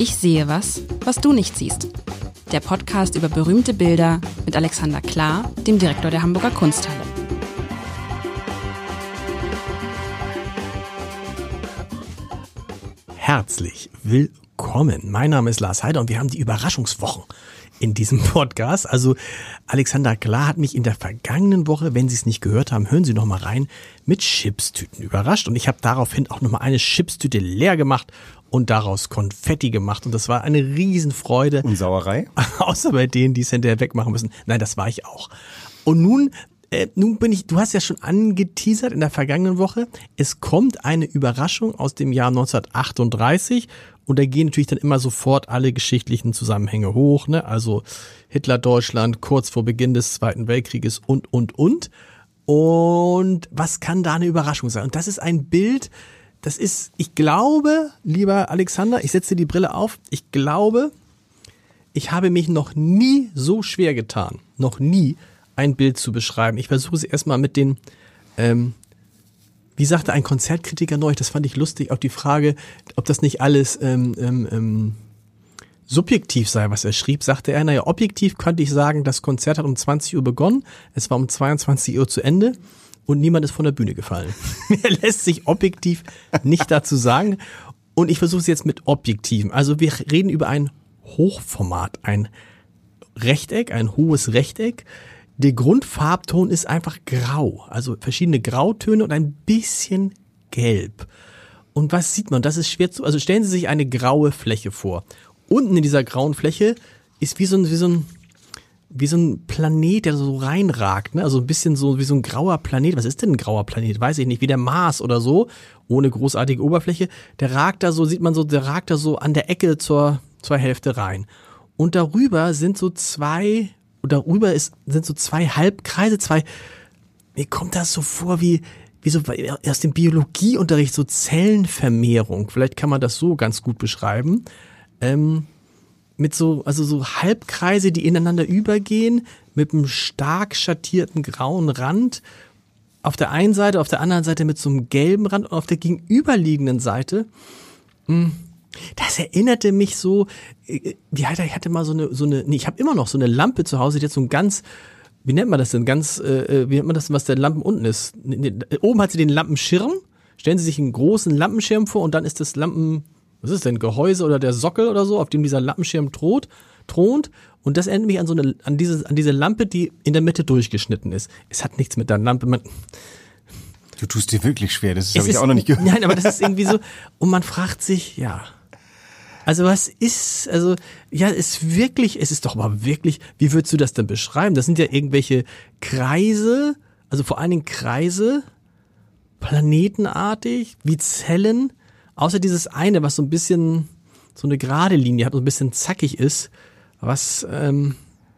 Ich sehe was, was du nicht siehst. Der Podcast über berühmte Bilder mit Alexander Klar, dem Direktor der Hamburger Kunsthalle. Herzlich willkommen. Mein Name ist Lars Heider und wir haben die Überraschungswochen in diesem Podcast. Also Alexander Klar hat mich in der vergangenen Woche, wenn Sie es nicht gehört haben, hören Sie noch mal rein, mit Chipstüten überrascht. Und ich habe daraufhin auch noch mal eine Chipstüte leer gemacht und daraus Konfetti gemacht. Und das war eine Riesenfreude. Und Sauerei? Außer bei denen, die es hinterher wegmachen müssen. Nein, das war ich auch. Und nun bin ich, du hast ja schon angeteasert in der vergangenen Woche, es kommt eine Überraschung aus dem Jahr 1938 und da gehen natürlich dann immer sofort alle geschichtlichen Zusammenhänge hoch, ne? Also Hitler-Deutschland kurz vor Beginn des Zweiten Weltkrieges und. Und was kann da eine Überraschung sein? Und das ist ein Bild, das ist, ich glaube, lieber Alexander, ich setze die Brille auf, ich glaube, ich habe mich noch nie so schwer getan, noch nie ein Bild zu beschreiben. Ich versuche es erstmal mit den, wie sagte ein Konzertkritiker neulich, das fand ich lustig, auf die Frage, ob das nicht alles subjektiv sei, was er schrieb, sagte er, naja, objektiv könnte ich sagen, das Konzert hat um 20 Uhr begonnen, es war um 22 Uhr zu Ende und niemand ist von der Bühne gefallen. Er lässt sich objektiv nicht dazu sagen und ich versuche es jetzt mit objektiven. Also wir reden über ein Hochformat, ein Rechteck, ein hohes Rechteck. Der Grundfarbton ist einfach grau, also verschiedene Grautöne und ein bisschen gelb. Und was sieht man? Das ist schwer zu, also stellen Sie sich eine graue Fläche vor. Unten in dieser grauen Fläche ist wie so ein Planet, der so reinragt, ne? Also ein bisschen so wie so ein grauer Planet. Was ist denn ein grauer Planet? Weiß ich nicht, wie der Mars oder so, ohne großartige Oberfläche. Der ragt da so, sieht man so, der ragt da so an der Ecke zur Hälfte rein. Und darüber sind so zwei Halbkreise, mir kommt das so vor wie so aus dem Biologieunterricht, so Zellenvermehrung. Vielleicht kann man das so ganz gut beschreiben. Mit so Halbkreise, die ineinander übergehen, mit einem stark schattierten grauen Rand. Auf der einen Seite, auf der anderen Seite mit so einem gelben Rand und auf der gegenüberliegenden Seite, das erinnerte mich so, ich hatte mal ich habe immer noch so eine Lampe zu Hause, die hat so ein ganz, wie nennt man das denn, was der Lampen unten ist? Oben hat sie den Lampenschirm, stellen Sie sich einen großen Lampenschirm vor und dann ist das was ist denn, Gehäuse oder der Sockel oder so, auf dem dieser Lampenschirm thront und das erinnert mich an diese Lampe, die in der Mitte durchgeschnitten ist. Es hat nichts mit der Lampe, Du tust dir wirklich schwer, das habe ich auch noch nicht gehört. Nein, aber das ist irgendwie so, und man fragt sich, ja. Also es ist doch mal wirklich, wie würdest du das denn beschreiben? Das sind ja irgendwelche Kreise, also vor allen Dingen Kreise, planetenartig, wie Zellen, außer dieses eine, was so ein bisschen, so eine gerade Linie hat und so ein bisschen zackig ist, was, und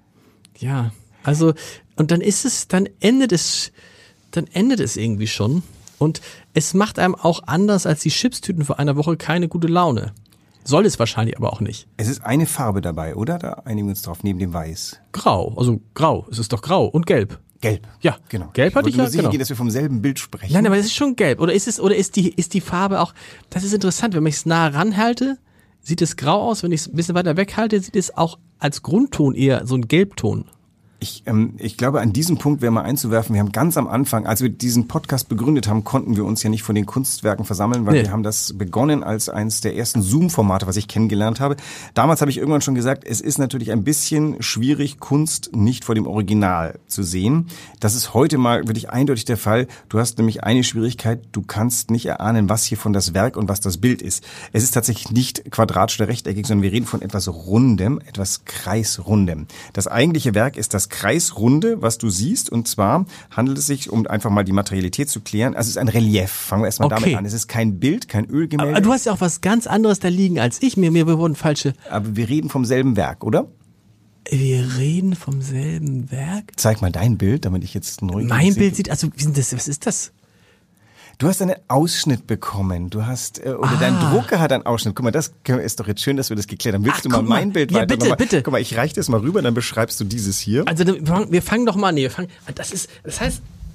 dann endet es irgendwie schon und es macht einem auch anders als die Chipstüten vor einer Woche keine gute Laune. Soll es wahrscheinlich aber auch nicht. Es ist eine Farbe dabei, oder? Da einigen wir uns drauf, neben dem Weiß. Grau, also grau. Es ist doch grau und gelb. Gelb. Ja, genau. Gelb hatte ich ja, sicher gehen, dass wir vom selben Bild sprechen. Nein, aber es ist schon gelb. Oder ist die Farbe auch, das ist interessant, wenn ich es nah ranhalte, sieht es grau aus. Wenn ich es ein bisschen weiter weghalte, sieht es auch als Grundton eher so ein Gelbton. Ich glaube, an diesem Punkt wäre mal einzuwerfen, wir haben ganz am Anfang, als wir diesen Podcast begründet haben, konnten wir uns ja nicht von den Kunstwerken versammeln, weil wir haben das begonnen als eines der ersten Zoom-Formate, was ich kennengelernt habe. Damals habe ich irgendwann schon gesagt, es ist natürlich ein bisschen schwierig, Kunst nicht vor dem Original zu sehen. Das ist heute mal wirklich eindeutig der Fall. Du hast nämlich eine Schwierigkeit, du kannst nicht erahnen, was hier von das Werk und was das Bild ist. Es ist tatsächlich nicht quadratisch oder rechteckig, sondern wir reden von etwas Rundem, etwas Kreisrundem. Das eigentliche Werk ist das Kreisrunde, was du siehst, und zwar handelt es sich, um einfach mal die Materialität zu klären, also es ist ein Relief, fangen wir erstmal damit an. Es ist kein Bild, kein Ölgemälde. Aber du hast ja auch was ganz anderes da liegen als ich, mir wurden falsche... Aber wir reden vom selben Werk, oder? Wir reden vom selben Werk? Zeig mal dein Bild, damit ich jetzt neugierig bin. Mein Bild sieht, also was ist das? Du hast einen Ausschnitt bekommen. Dein Drucker hat einen Ausschnitt. Guck mal, das ist doch jetzt schön, dass wir das geklärt haben. Willst du mal mein Bild weiter? Ja, bitte. Guck mal, ich reiche das mal rüber, dann beschreibst du dieses hier. Also wir fangen doch mal an. Das heißt,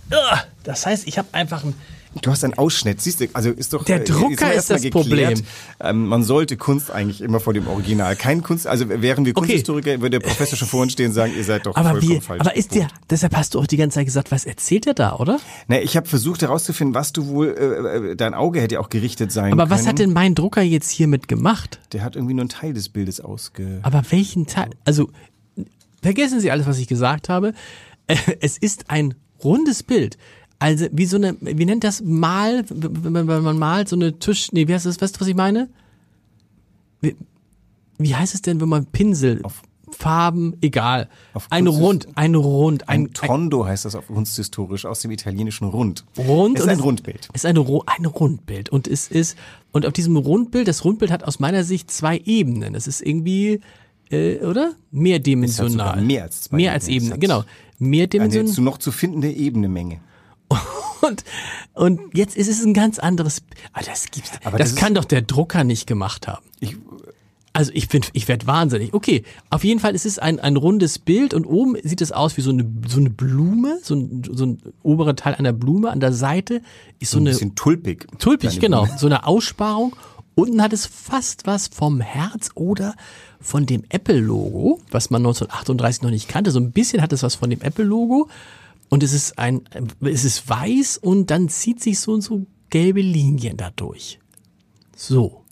Das heißt, ich habe einfach ein... Du hast einen Ausschnitt, siehst du, also ist doch... Der Drucker ist das Problem. Man sollte Kunst eigentlich immer vor dem Original. Kein Kunst, also wären wir Kunsthistoriker, würde der Professor schon vor uns stehen und sagen, ihr seid doch vollkommen falsch. Aber deshalb hast du auch die ganze Zeit gesagt, was erzählt er da, oder? Na, ich habe versucht herauszufinden, was du wohl, dein Auge hätte ja auch gerichtet sein können. Aber was hat denn mein Drucker jetzt hiermit gemacht? Der hat irgendwie nur einen Teil des Bildes Aber welchen Teil? Also, vergessen Sie alles, was ich gesagt habe. Es ist ein rundes Bild. Also wie so eine, wie nennt das wenn man malt, so eine wie heißt das, weißt du, was ich meine? Wie heißt es denn, wenn man Pinsel, Farben, egal. Ein Tondo heißt das auf kunsthistorisch, aus dem italienischen Rund. Es ist ein Rundbild. Es ist ein Rundbild. Und und auf diesem Rundbild, das Rundbild hat aus meiner Sicht 2 Ebenen. Es ist irgendwie, oder? Mehrdimensional. Mehr als 2 Mehr als Ebene, genau. Mehrdimensional. Eine noch zu findende Ebenemenge. Und jetzt ist es ein ganz anderes. Das kann doch der Drucker nicht gemacht haben. Ich werde wahnsinnig. Okay, auf jeden Fall ist es ein rundes Bild und oben sieht es aus wie so eine Blume, so ein oberer Teil einer Blume. An der Seite ist so ein eine bisschen tulpig. Tulpig, genau. So eine Aussparung. Unten hat es fast was vom Herz oder von dem Apple-Logo, was man 1938 noch nicht kannte. So ein bisschen hat es was von dem Apple-Logo. Und es ist weiß und dann zieht sich so gelbe Linien da durch. So.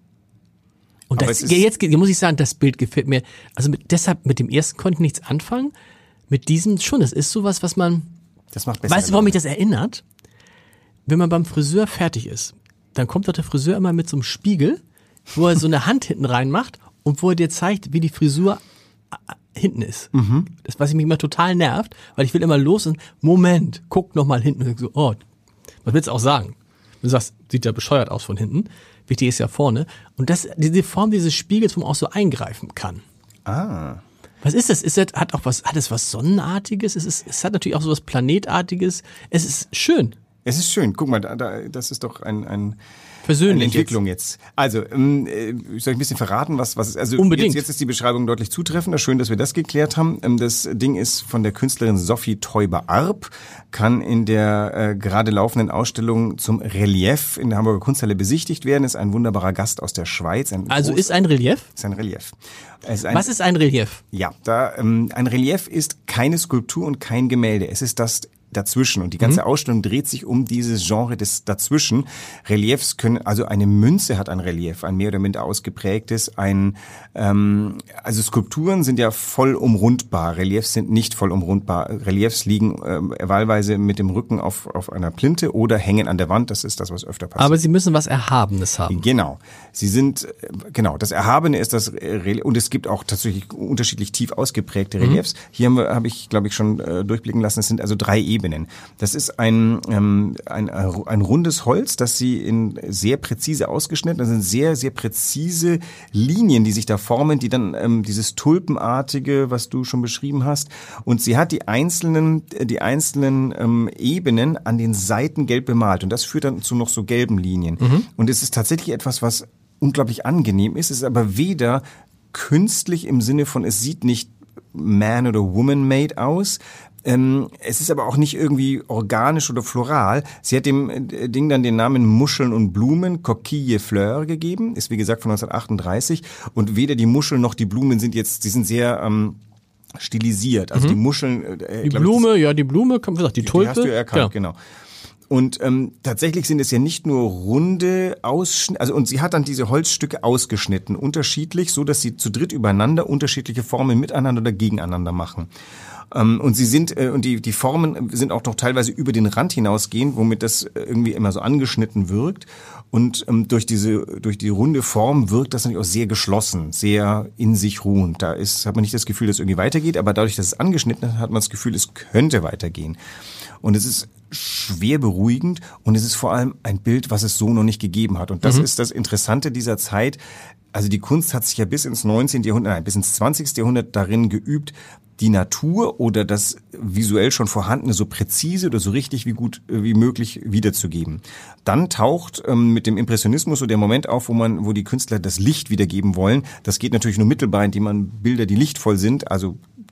Und jetzt muss ich sagen, das Bild gefällt mir. Also deshalb mit dem ersten konnte ich nichts anfangen. Mit diesem schon. Das ist sowas, was man. Das macht besser. Weißt du, warum mich das erinnert? Wenn man beim Friseur fertig ist, dann kommt doch der Friseur immer mit so einem Spiegel, wo er so eine Hand hinten reinmacht und wo er dir zeigt, wie die Frisur hinten ist. Mhm. Das, was mich immer total nervt, weil ich will immer los und Moment, guck noch mal hinten. Und so, was willst du auch sagen? Du sagst, sieht ja bescheuert aus von hinten. Wichtig ist ja vorne. Und diese Form dieses Spiegels, wo man auch so eingreifen kann. Ah. Was ist das? Hat es was Sonnenartiges? Es hat natürlich auch so was Planetartiges. Es ist schön. Es ist schön. Guck mal, das ist doch eine Entwicklung jetzt. Also, soll ich ein bisschen verraten, was ist? Also unbedingt. Jetzt ist die Beschreibung deutlich zutreffender. Schön, dass wir das geklärt haben. Das Ding ist von der Künstlerin Sophie Teuber-Arp, kann in der gerade laufenden Ausstellung zum Relief in der Hamburger Kunsthalle besichtigt werden. Ist ein wunderbarer Gast aus der Schweiz. Ist ein Relief? Ist ein Relief. Was ist ein Relief? Ja, ein Relief ist keine Skulptur und kein Gemälde. Es ist das dazwischen. Und die ganze Ausstellung dreht sich um dieses Genre des Dazwischen. Reliefs also eine Münze hat ein Relief, ein mehr oder minder ausgeprägtes. Also Skulpturen sind ja voll umrundbar. Reliefs sind nicht voll umrundbar. Reliefs liegen wahlweise mit dem Rücken auf einer Plinte oder hängen an der Wand. Das ist das, was öfter passiert. Aber sie müssen was Erhabenes haben. Genau. Das Erhabene ist das Relief. Und es gibt auch tatsächlich unterschiedlich tief ausgeprägte Reliefs. Hier habe ich, glaube ich, schon durchblicken lassen. Es sind also 3 Ebenen. Das ist ein rundes Holz, das sie in sehr präzise ausgeschnitten. Das sind sehr, sehr präzise Linien, die sich da formen, die dann dieses Tulpenartige, was du schon beschrieben hast. Und sie hat die einzelnen Ebenen an den Seiten gelb bemalt. Und das führt dann zu noch so gelben Linien. Mhm. Und es ist tatsächlich etwas, was unglaublich angenehm ist. Es ist aber weder künstlich im Sinne von, es sieht nicht man- oder woman-made aus. Es ist aber auch nicht irgendwie organisch oder floral. Sie hat dem Ding dann den Namen Muscheln und Blumen, Coquille Fleur, gegeben. Ist wie gesagt von 1938. Und weder die Muscheln noch die Blumen sind sehr stilisiert. Also die Muscheln... die Blume, die Tulpe. Die hast du erkannt, genau. Und tatsächlich sind es ja nicht nur runde Ausschnitte, und sie hat dann diese Holzstücke ausgeschnitten, unterschiedlich, so dass sie zu dritt übereinander unterschiedliche Formen miteinander oder gegeneinander machen. Und die Formen sind auch noch teilweise über den Rand hinausgehend, womit das irgendwie immer so angeschnitten wirkt. Und durch die runde Form wirkt das natürlich auch sehr geschlossen, sehr in sich ruhend. Hat man nicht das Gefühl, dass es irgendwie weitergeht, aber dadurch, dass es angeschnitten ist, hat man das Gefühl, es könnte weitergehen. Und es ist schwer beruhigend und es ist vor allem ein Bild, was es so noch nicht gegeben hat. Und das ist das Interessante dieser Zeit. Also die Kunst hat sich ja bis ins 20. Jahrhundert darin geübt, die Natur oder das visuell schon Vorhandene so präzise oder so richtig wie möglich wiederzugeben. Dann taucht mit dem Impressionismus so der Moment auf, wo die Künstler das Licht wiedergeben wollen. Das geht natürlich nur mittelbar, indem man Bilder, die lichtvoll sind, also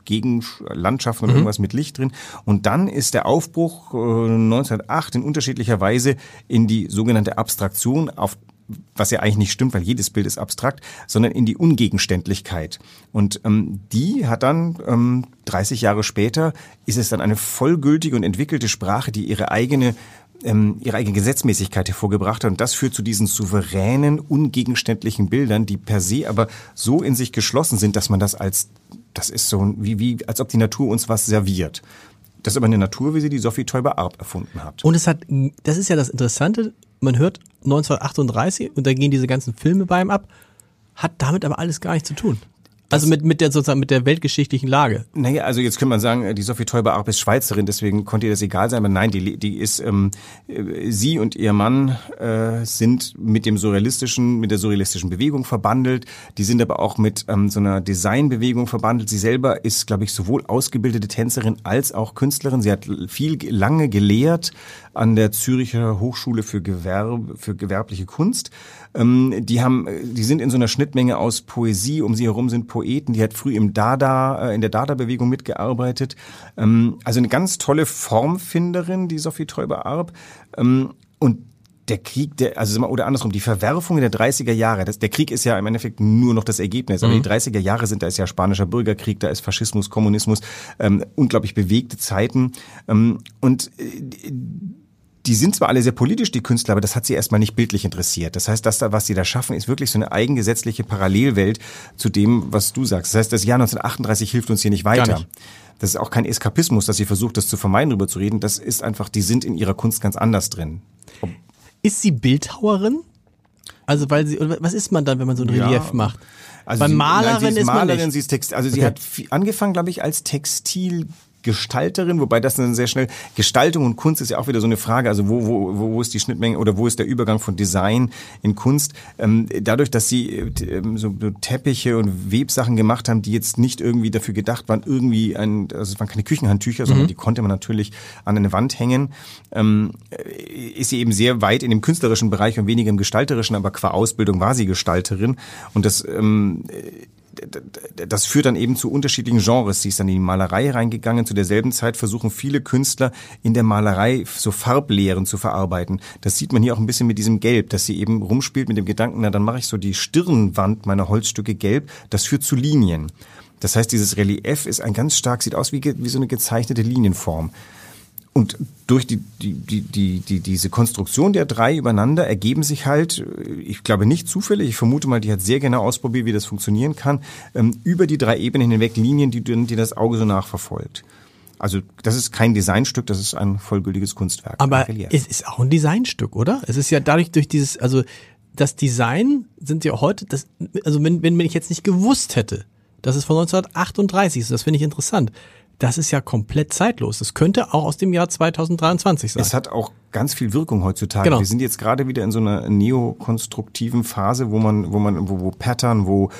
Gegenlandschaften und irgendwas mit Licht drin. Und dann ist der Aufbruch 1908 in unterschiedlicher Weise in die sogenannte Abstraktion, was ja eigentlich nicht stimmt, weil jedes Bild ist abstrakt, sondern in die Ungegenständlichkeit. Und die hat dann 30 Jahre später, ist es dann eine vollgültige und entwickelte Sprache, die ihre eigene Gesetzmäßigkeit hervorgebracht hat. Und das führt zu diesen souveränen, ungegenständlichen Bildern, die per se aber so in sich geschlossen sind, dass man das ist so wie als ob die Natur uns was serviert. Das ist aber eine Natur, wie sie die Sophie Teuber-Arp erfunden hat. Und das ist ja das Interessante, man hört 1938 und da gehen diese ganzen Filme bei ihm ab, hat damit aber alles gar nichts zu tun. Also mit der weltgeschichtlichen Lage. Naja, also jetzt könnte man sagen, die Sophie Teuber-Arp ist Schweizerin, deswegen konnte ihr das egal sein, aber nein, die ist, sie und ihr Mann sind mit der surrealistischen Bewegung verbandelt, die sind aber auch mit so einer Designbewegung verbandelt. Sie selber ist, glaube ich, sowohl ausgebildete Tänzerin als auch Künstlerin. Sie hat lange gelehrt an der Züricher Hochschule für gewerbliche Kunst. Die sind in so einer Schnittmenge aus Poesie, um sie herum sind Poeten, die hat früh in der Dada-Bewegung mitgearbeitet. Also eine ganz tolle Formfinderin, die Sophie Teuber-Arp. Und der Krieg, oder andersrum, die Verwerfungen der 30er Jahre, der Krieg ist ja im Endeffekt nur noch das Ergebnis, aber die 30er Jahre da ist ja spanischer Bürgerkrieg, da ist Faschismus, Kommunismus, unglaublich bewegte Zeiten. Und die sind zwar alle sehr politisch, die Künstler, aber das hat sie erstmal nicht bildlich interessiert. Das heißt, was sie da schaffen, ist wirklich so eine eigengesetzliche Parallelwelt zu dem, was du sagst. Das heißt, das Jahr 1938 hilft uns hier nicht weiter. Gar nicht. Das ist auch kein Eskapismus, dass sie versucht, das zu vermeiden, darüber zu reden. Das ist einfach, die sind in ihrer Kunst ganz anders drin. Ist sie Bildhauerin? Also was ist man dann, wenn man so ein Relief macht? Also sie ist Malerin, sie ist Text. Also sie hat angefangen, glaube ich, als Textilgestalterin, wobei das dann sehr schnell, Gestaltung und Kunst ist ja auch wieder so eine Frage, also wo ist die Schnittmenge oder wo ist der Übergang von Design in Kunst? Dadurch, dass sie so Teppiche und Websachen gemacht haben, die jetzt nicht irgendwie dafür gedacht waren, also es waren keine Küchenhandtücher, sondern die konnte man natürlich an eine Wand hängen, ist sie eben sehr weit in dem künstlerischen Bereich und weniger im gestalterischen, aber qua Ausbildung war sie Gestalterin und das führt dann eben zu unterschiedlichen Genres. Sie ist dann in die Malerei reingegangen. Zu derselben Zeit versuchen viele Künstler in der Malerei so Farblehren zu verarbeiten. Das sieht man hier auch ein bisschen mit diesem Gelb, dass sie eben rumspielt mit dem Gedanken, dann mache ich so die Stirnwand meiner Holzstücke gelb. Das führt zu Linien. Das heißt, dieses Relief ist sieht aus wie so eine gezeichnete Linienform. Und durch diese Konstruktion der drei übereinander ergeben sich halt, ich glaube nicht zufällig, ich vermute mal, die hat sehr genau ausprobiert, wie das funktionieren kann, über die drei Ebenen hinweg Linien, die das Auge so nachverfolgt. Also das ist kein Designstück, das ist ein vollgültiges Kunstwerk. Aber es ist auch ein Designstück, oder? Es ist ja dadurch das Design sind ja heute, wenn ich jetzt nicht gewusst hätte, dass es von 1938 ist, das finde ich interessant. Das ist ja komplett zeitlos. Das könnte auch aus dem Jahr 2023 sein. Es hat auch ganz viel Wirkung heutzutage. Genau. Wir sind jetzt gerade wieder in so einer neokonstruktiven Phase, wo Pattern, wo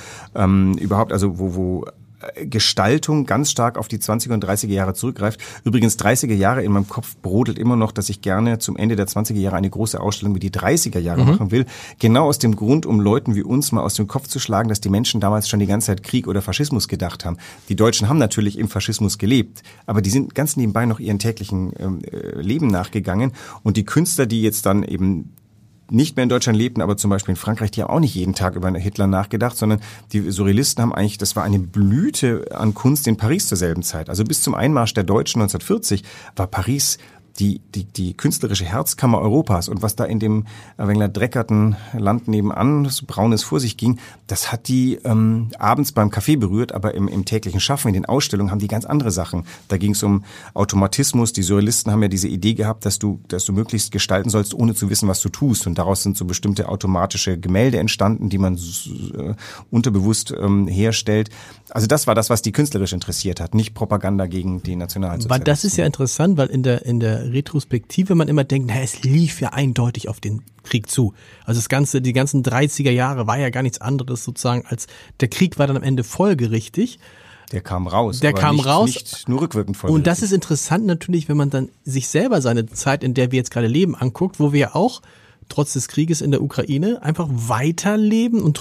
Gestaltung ganz stark auf die 20er und 30er Jahre zurückgreift. Übrigens 30er Jahre in meinem Kopf brodelt immer noch, dass ich gerne zum Ende der 20er Jahre eine große Ausstellung wie die 30er Jahre machen will. Genau aus dem Grund, um Leuten wie uns mal aus dem Kopf zu schlagen, dass die Menschen damals schon die ganze Zeit Krieg oder Faschismus gedacht haben. Die Deutschen haben natürlich im Faschismus gelebt, aber die sind ganz nebenbei noch ihren täglichen Leben nachgegangen. Und die Künstler, die jetzt dann eben nicht mehr in Deutschland lebten, aber zum Beispiel in Frankreich, die haben auch nicht jeden Tag über Hitler nachgedacht, sondern die Surrealisten haben eigentlich, das war eine Blüte an Kunst in Paris zur selben Zeit. Also bis zum Einmarsch der Deutschen 1940 war Paris die künstlerische Herzkammer Europas, und was da in dem wenig dreckerten Land nebenan, so braunes vor sich ging, das hat die abends beim Kaffee berührt, aber im täglichen Schaffen, in den Ausstellungen haben die ganz andere Sachen. Da ging es um Automatismus. Die Surrealisten haben ja diese Idee gehabt, dass du möglichst gestalten sollst, ohne zu wissen, was du tust, und daraus sind so bestimmte automatische Gemälde entstanden, die man unterbewusst herstellt. Also das war das, was die künstlerisch interessiert hat, nicht Propaganda gegen die Nationalsozialisten. Aber das ist ja interessant, weil in der Retrospektive man immer denkt, es lief ja eindeutig auf den Krieg zu. Also die ganzen 30er Jahre war ja gar nichts anderes sozusagen als, der Krieg war dann am Ende folgerichtig. Der kam raus. Nicht nur rückwirkend folgerichtig. Und das ist interessant natürlich, wenn man dann sich selber seine Zeit, in der wir jetzt gerade leben, anguckt, wo wir ja auch trotz des Krieges in der Ukraine einfach weiterleben und trotz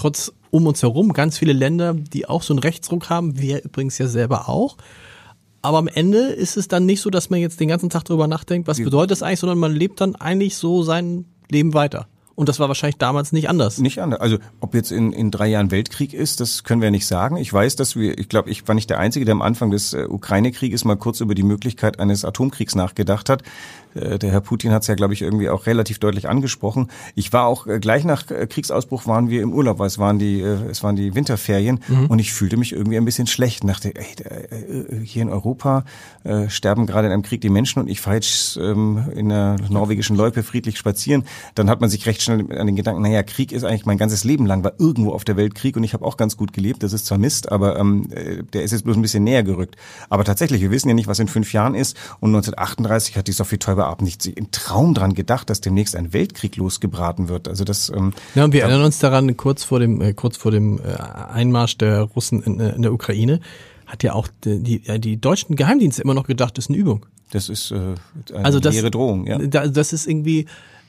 um uns herum ganz viele Länder, die auch so einen Rechtsruck haben, wir übrigens ja selber auch. Aber am Ende ist es dann nicht so, dass man jetzt den ganzen Tag drüber nachdenkt, was bedeutet das eigentlich, sondern man lebt dann eigentlich so sein Leben weiter. Und das war wahrscheinlich damals nicht anders. Nicht anders. Also ob jetzt in 3 Jahren Weltkrieg ist, das können wir ja nicht sagen. Ich weiß, dass ich glaube, ich war nicht der Einzige, der am Anfang des Ukraine-Krieges mal kurz über die Möglichkeit eines Atomkriegs nachgedacht hat. Der Herr Putin hat es ja, glaube ich, irgendwie auch relativ deutlich angesprochen. Ich war auch gleich nach Kriegsausbruch waren wir im Urlaub, weil es waren die Winterferien und ich fühlte mich irgendwie ein bisschen schlecht. Dachte, hier in Europa sterben gerade in einem Krieg die Menschen und ich fahre jetzt in der norwegischen Loipe friedlich spazieren. Dann hat man sich recht schnell an den Gedanken, naja, Krieg ist eigentlich mein ganzes Leben lang, war irgendwo auf der Welt Krieg und ich habe auch ganz gut gelebt. Das ist zwar Mist, aber der ist jetzt bloß ein bisschen näher gerückt. Aber tatsächlich, wir wissen ja nicht, was in 5 Jahren ist und 1938 hat die Sophie Teuber-Abend nicht im Traum dran gedacht, dass demnächst ein Weltkrieg losgebraten wird. Also das. Ja, und wir erinnern uns daran, kurz vor dem Einmarsch der Russen in der Ukraine hat ja auch die deutschen Geheimdienste immer noch gedacht, das ist eine Übung. Das ist eine leere Drohung. Ja. Das ist irgendwie.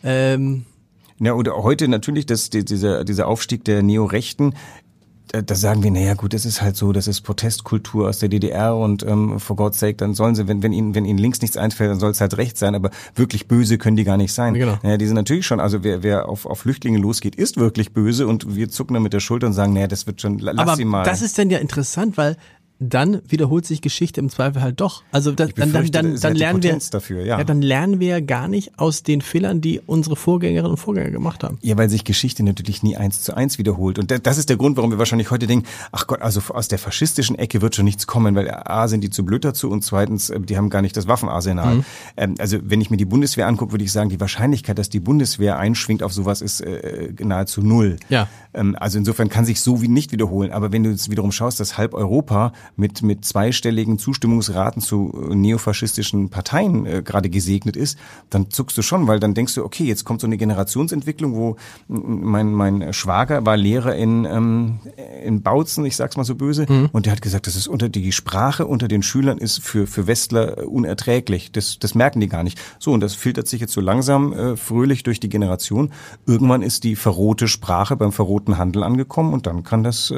Ja, oder heute natürlich dieser Aufstieg der Neorechten. Da sagen wir, naja gut, das ist halt so, das ist Protestkultur aus der DDR und for God's sake, dann sollen sie, wenn ihnen links nichts einfällt, dann soll es halt rechts sein, aber wirklich böse können die gar nicht sein. Genau. Naja, die sind natürlich schon, also wer auf Flüchtlinge losgeht, ist wirklich böse und wir zucken dann mit der Schulter und sagen, naja, das wird schon, lass sie mal. Aber das ist dann ja interessant, weil dann wiederholt sich Geschichte im Zweifel halt doch. Also dann lernen wir dafür, ja. Ja, dann lernen wir ja gar nicht aus den Fehlern, die unsere Vorgängerinnen und Vorgänger gemacht haben. Ja, weil sich Geschichte natürlich nie 1:1 wiederholt. Und das ist der Grund, warum wir wahrscheinlich heute denken, ach Gott, also aus der faschistischen Ecke wird schon nichts kommen, weil A, sind die zu blöd dazu und zweitens, die haben gar nicht das Waffenarsenal. Also wenn ich mir die Bundeswehr angucke, würde ich sagen, die Wahrscheinlichkeit, dass die Bundeswehr einschwingt auf sowas, ist nahezu 0. Ja. Also insofern kann sich so wie nicht wiederholen. Aber wenn du jetzt wiederum schaust, dass halb Europa mit zweistelligen Zustimmungsraten zu neofaschistischen Parteien gerade gesegnet ist, dann zuckst du schon, weil dann denkst du, okay, jetzt kommt so eine Generationsentwicklung, wo mein Schwager war Lehrer in Bautzen, ich sag's mal so böse, und der hat gesagt, das ist die Sprache unter den Schülern ist für Westler unerträglich. Das merken die gar nicht. So, und das filtert sich jetzt so langsam fröhlich durch die Generation. Irgendwann ist die verrohte Sprache beim verrohten Handel angekommen und dann kann das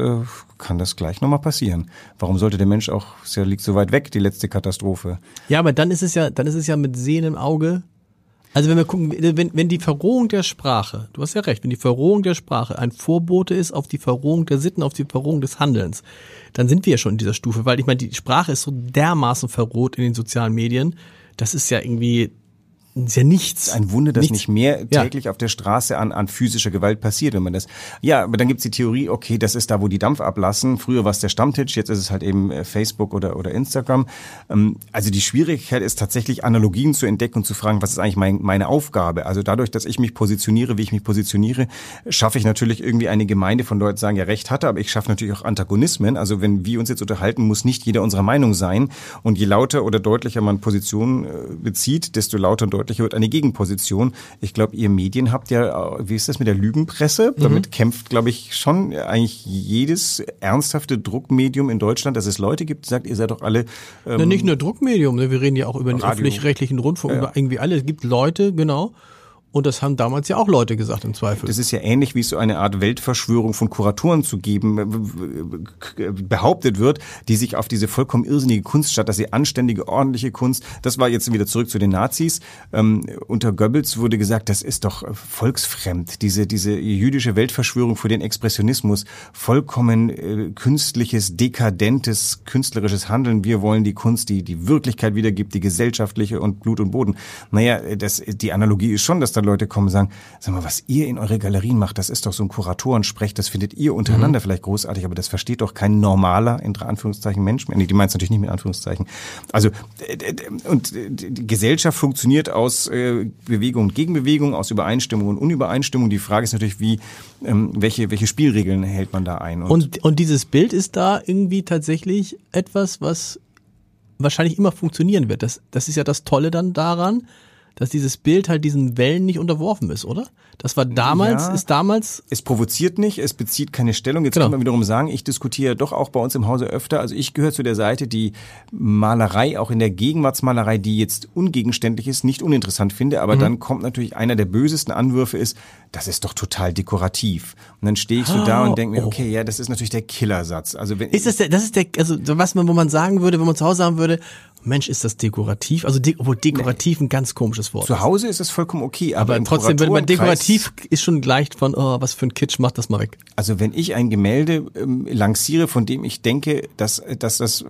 gleich nochmal passieren. Warum sollte der Mensch auch, es liegt so weit weg, die letzte Katastrophe. Ja, aber dann ist es ja mit sehendem Auge. Also wenn wir gucken, wenn die Verrohung der Sprache, du hast ja recht, wenn die Verrohung der Sprache ein Vorbote ist auf die Verrohung der Sitten, auf die Verrohung des Handelns, dann sind wir ja schon in dieser Stufe, weil ich meine, die Sprache ist so dermaßen verroht in den sozialen Medien, das ist ja irgendwie, ist ja nichts. Ein Wunder, dass nicht mehr täglich auf der Straße an physischer Gewalt passiert, wenn man das. Ja, aber dann gibt's die Theorie, okay, das ist da, wo die Dampf ablassen. Früher war es der Stammtisch, jetzt ist es halt eben Facebook oder Instagram. Also die Schwierigkeit ist tatsächlich, Analogien zu entdecken und zu fragen, was ist eigentlich meine Aufgabe? Also dadurch, dass ich mich positioniere, wie ich mich positioniere, schaffe ich natürlich irgendwie eine Gemeinde von Leuten, die sagen, ja, Recht hat er, aber ich schaffe natürlich auch Antagonismen. Also wenn wir uns jetzt unterhalten, muss nicht jeder unserer Meinung sein. Und je lauter oder deutlicher man Positionen bezieht, desto lauter und deutlicher wird eine Gegenposition. Ich glaube, ihr Medien habt ja, wie ist das mit der Lügenpresse? Damit kämpft, glaube ich, schon eigentlich jedes ernsthafte Druckmedium in Deutschland, dass es Leute gibt, die sagt, ihr seid doch alle... nicht nur Druckmedium, wir reden ja auch über den öffentlich-rechtlichen Rundfunk, über irgendwie alle. Es gibt Leute, genau. Und das haben damals ja auch Leute gesagt im Zweifel. Das ist ja ähnlich, wie es so eine Art Weltverschwörung von Kuratoren zu geben behauptet wird, die sich auf diese vollkommen irrsinnige Kunst, statt dass sie anständige, ordentliche Kunst, das war jetzt wieder zurück zu den Nazis, unter Goebbels wurde gesagt, das ist doch volksfremd, diese jüdische Weltverschwörung für den Expressionismus, vollkommen künstliches, dekadentes, künstlerisches Handeln, wir wollen die Kunst, die Wirklichkeit wiedergibt, die gesellschaftliche und Blut und Boden. Naja, die Analogie ist schon, dass da Leute kommen und sagen, sag mal, was ihr in eure Galerien macht, das ist doch so ein Kuratoren-Sprech, das findet ihr untereinander vielleicht großartig, aber das versteht doch kein normaler, in Anführungszeichen, Mensch. Nee, die meint es natürlich nicht mit Anführungszeichen. Also, und die Gesellschaft funktioniert aus Bewegung und Gegenbewegung, aus Übereinstimmung und Unübereinstimmung. Die Frage ist natürlich, welche Spielregeln hält man da ein? Und dieses Bild ist da irgendwie tatsächlich etwas, was wahrscheinlich immer funktionieren wird. Das ist ja das Tolle dann daran, dass dieses Bild halt diesen Wellen nicht unterworfen ist, oder? Das war damals, Ja. ist damals. Es provoziert nicht, es bezieht keine Stellung. Jetzt Genau. kann man wiederum sagen, ich diskutiere doch auch bei uns im Hause öfter. Also ich gehöre zu der Seite, die Malerei, auch in der Gegenwartsmalerei, die jetzt ungegenständlich ist, nicht uninteressant finde. Aber dann kommt natürlich einer der bösesten Anwürfe ist, das ist doch total dekorativ. Und dann stehe ich so da und denke mir, okay, ja, das ist natürlich der Killersatz. Also wenn Ist das ist der, also was man, wo man sagen würde, wenn man zu Hause sagen würde, Mensch, ist das dekorativ? Also obwohl dekorativ ein ganz komisches Wort ist. zu Hause ist es vollkommen okay, aber im trotzdem, wenn man Kuratorenkreis- dekorativ ist schon gleich von, oh, was für ein Kitsch, mach das mal weg. Also wenn ich ein Gemälde lanciere, von dem ich denke, dass das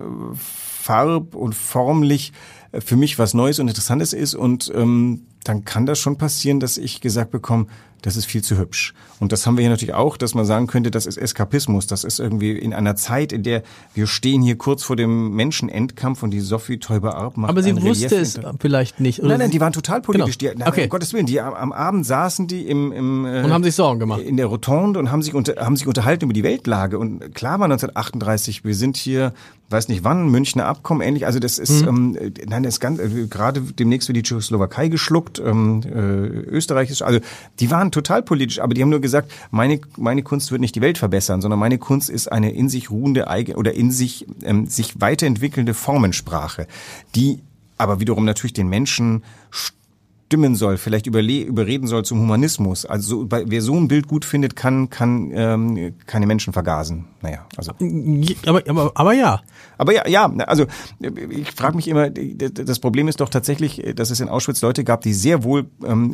farb- und formlich für mich was Neues und Interessantes ist und dann kann das schon passieren, dass ich gesagt bekomme, das ist viel zu hübsch. Und das haben wir hier natürlich auch, dass man sagen könnte, das ist Eskapismus. Das ist irgendwie in einer Zeit, in der wir stehen hier kurz vor dem Menschenendkampf und die Sophie Teuber-Arp macht Aber sie ein wusste Relief es hinter- vielleicht nicht. Oder Nein, die waren total politisch. Genau. Die, Okay. Um Gottes Willen, die am Abend saßen die und haben sich Sorgen gemacht. in der Rotonde und haben sich unterhalten über die Weltlage. Und klar war 1938, wir sind hier, weiß nicht wann, Münchner Abkommen, ähnlich. Also das ist, nein, das ist ganz, gerade demnächst wird die Tschechoslowakei geschluckt, Österreich ist, also die waren total politisch, aber die haben nur gesagt, meine Kunst wird nicht die Welt verbessern, sondern meine Kunst ist eine in sich ruhende oder in sich weiterentwickelnde Formensprache, die aber wiederum natürlich den Menschen stimmen soll, vielleicht überreden soll zum Humanismus. Also wer so ein Bild gut findet, kann keine Menschen vergasen. Naja, also. Aber ja. Aber ja, also ich frage mich immer, das Problem ist doch tatsächlich, dass es in Auschwitz Leute gab, die sehr wohl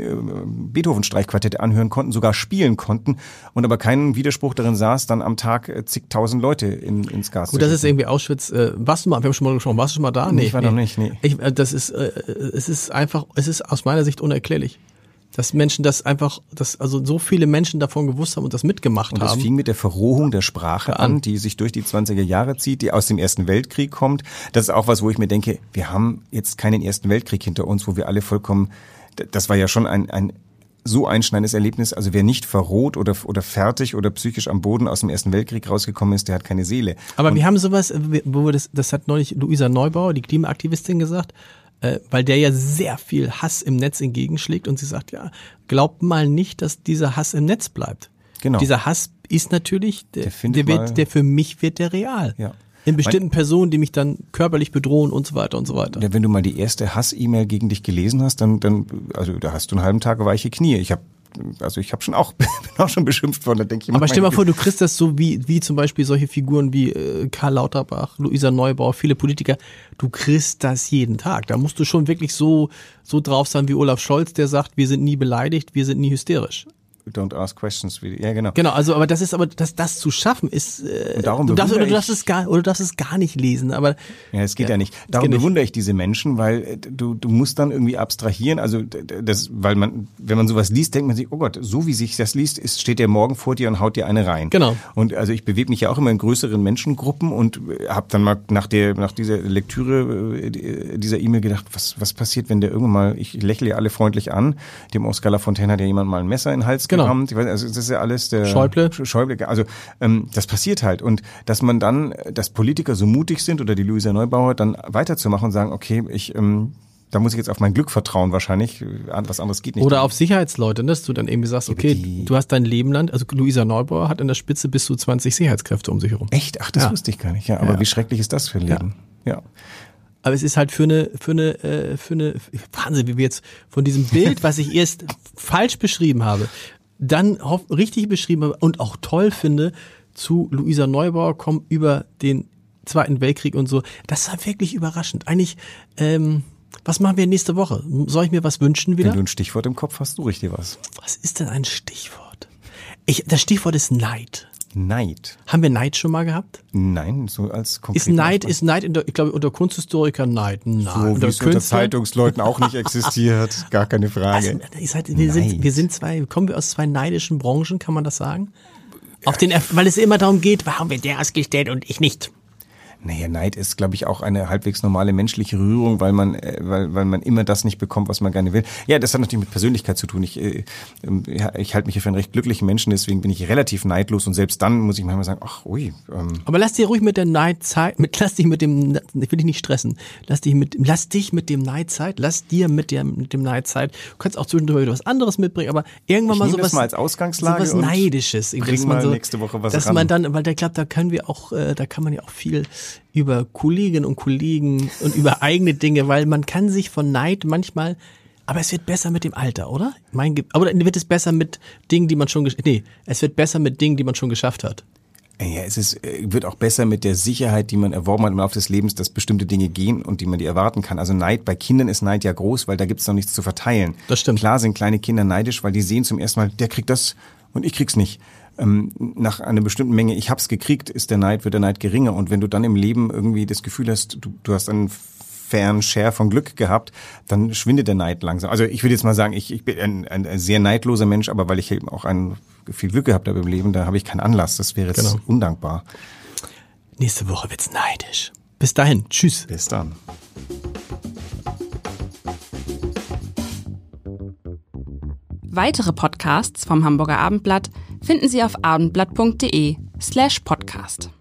Beethoven-Streichquartette anhören konnten, sogar spielen konnten und aber keinen Widerspruch darin saß, dann am Tag zigtausend Leute ins Gas Gut, zu das ist schicken. irgendwie Auschwitz. Warst du mal, wir haben schon mal gesprochen, warst du schon mal da? Nee, ich war noch nicht, nee. Es ist aus meiner Sicht unerklärlich. Dass Menschen also so viele Menschen davon gewusst haben und das mitgemacht Und das haben. fing mit der Verrohung der Sprache an, die sich durch die 20er Jahre zieht, die aus dem Ersten Weltkrieg kommt. Das ist auch was, wo ich mir denke, wir haben jetzt keinen Ersten Weltkrieg hinter uns, wo wir alle vollkommen, das war ja schon ein so einschneidendes Erlebnis. Also wer nicht verroht oder fertig oder psychisch am Boden aus dem Ersten Weltkrieg rausgekommen ist, der hat keine Seele. Aber wir haben sowas, das hat neulich Luisa Neubauer, die Klimaaktivistin, gesagt, weil der ja sehr viel Hass im Netz entgegenschlägt und sie sagt, ja, glaubt mal nicht, dass dieser Hass im Netz bleibt. Genau. Dieser Hass ist natürlich, der für mich wird der real. Ja. In bestimmten Personen, die mich dann körperlich bedrohen und so weiter und so weiter. Ja, wenn du mal die erste Hass-E-Mail gegen dich gelesen hast, dann da hast du einen halben Tag weiche Knie. Ich habe bin auch schon beschimpft worden. Da denke ich, aber stell mal vor, du kriegst das so wie zum Beispiel solche Figuren wie Karl Lauterbach, Luisa Neubauer, viele Politiker. Du kriegst das jeden Tag. Da musst du schon wirklich so drauf sein wie Olaf Scholz, der sagt, wir sind nie beleidigt, wir sind nie hysterisch. Don't ask questions. Ja, genau. Genau, aber das zu schaffen ist, Und darum du darfst es gar nicht lesen, aber. Ja, es geht ja nicht. Darum bewundere ich diese Menschen, weil du musst dann irgendwie abstrahieren, also wenn man sowas liest, denkt man sich, oh Gott, so wie sich das liest, steht der morgen vor dir und haut dir eine rein. Genau. Und also ich bewege mich ja auch immer in größeren Menschengruppen und habe dann mal nach dieser Lektüre dieser E-Mail gedacht, was passiert, wenn der irgendwann mal, ich lächle ja alle freundlich an, dem Oskar Lafontaine hat ja jemand mal ein Messer in den Hals gerammt. Ich weiß, also das ist ja alles der Schäuble, also das passiert halt und dass man dann, dass Politiker so mutig sind oder die Luisa Neubauer dann weiterzumachen und sagen, okay, da muss ich jetzt auf mein Glück vertrauen wahrscheinlich, was anderes geht nicht. Oder auf Sicherheitsleute, dass du dann irgendwie sagst, okay, du hast dein Leben lang, also Luisa Neubauer hat an der Spitze bis zu 20 Sicherheitskräfte um sich herum. Echt? Ach, das wusste ich gar nicht. Ja, aber wie schrecklich ist das für ein Leben? Ja. Aber es ist halt für eine Wahnsinn, wie wir jetzt von diesem Bild, was ich erst falsch beschrieben habe, dann richtig beschrieben habe und auch toll finde, zu Luisa Neubauer kommen über den Zweiten Weltkrieg und so. Das war wirklich überraschend. Eigentlich, was machen wir nächste Woche? Soll ich mir was wünschen wieder? Wenn du ein Stichwort im Kopf hast, du richtig was. Was ist denn ein Stichwort? Das Stichwort ist Neid. Neid. Haben wir Neid schon mal gehabt? Nein, so als konkret. Ist Neid ich glaube, unter Kunsthistorikern Neid. Nein. So wie es unter Zeitungsleuten auch nicht existiert. Gar keine Frage. Kommen wir aus zwei neidischen Branchen, kann man das sagen? Weil es immer darum geht, warum wird der ausgestellt und ich nicht? Naja, Neid ist, glaube ich, auch eine halbwegs normale menschliche Rührung, weil man immer das nicht bekommt, was man gerne will. Ja, das hat natürlich mit Persönlichkeit zu tun. Ich halte mich für einen recht glücklichen Menschen, deswegen bin ich relativ neidlos und selbst dann muss ich manchmal sagen, ach, ui. Aber lass dir ruhig mit der Neidzeit, lass dich mit dem, ich will dich nicht stressen, lass dir mit dem Neidzeit. Du kannst auch zwischendurch wieder was anderes mitbringen, aber irgendwann ich mal nehme sowas. das mal als Ausgangslage sowas Neidisches. Bring mal nächste Woche was dass ran. Man dann, weil da klappt, da kann man ja auch viel über Kolleginnen und Kollegen und über eigene Dinge, weil man kann sich von Neid manchmal, aber es wird besser mit dem Alter, oder? Aber wird es besser mit Dingen, die man schon, es wird besser mit Dingen, die man schon geschafft hat. Ja, wird auch besser mit der Sicherheit, die man erworben hat im Laufe des Lebens, dass bestimmte Dinge gehen und die man erwarten kann. Also Neid, bei Kindern ist Neid ja groß, weil da gibt's noch nichts zu verteilen. Das stimmt. Klar sind kleine Kinder neidisch, weil die sehen zum ersten Mal, der kriegt das und ich krieg's nicht. Nach einer bestimmten Menge, ich hab's gekriegt, wird der Neid geringer. Und wenn du dann im Leben irgendwie das Gefühl hast, du hast einen fairen Share von Glück gehabt, dann schwindet der Neid langsam. Also ich würde jetzt mal sagen, ich bin ein sehr neidloser Mensch, aber weil ich eben auch viel Glück gehabt habe im Leben, da habe ich keinen Anlass. Das wäre jetzt undankbar. Nächste Woche wird's neidisch. Bis dahin. Tschüss. Bis dann. Weitere Podcasts vom Hamburger Abendblatt finden Sie auf abendblatt.de/podcast.